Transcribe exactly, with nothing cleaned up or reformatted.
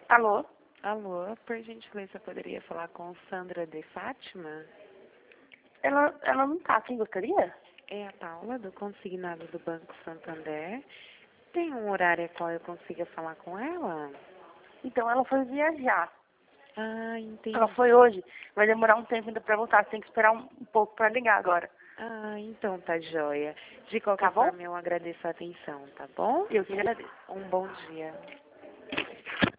Alô? Alô, por gentileza, poderia falar com Sandra de Fátima? Ela, ela não tá, quem gostaria? É a Paula, do consignado do Banco Santander. Tem um horário a qual eu consiga falar com ela? Então, ela foi viajar. Ah, Ela entendi. foi hoje. Vai demorar um tempo ainda pra voltar. Você tem que esperar um, um pouco pra ligar agora. Ah, então tá joia. De Tá qualquer bom? forma, eu agradeço a atenção, tá bom? Eu que agradeço. Um bom dia.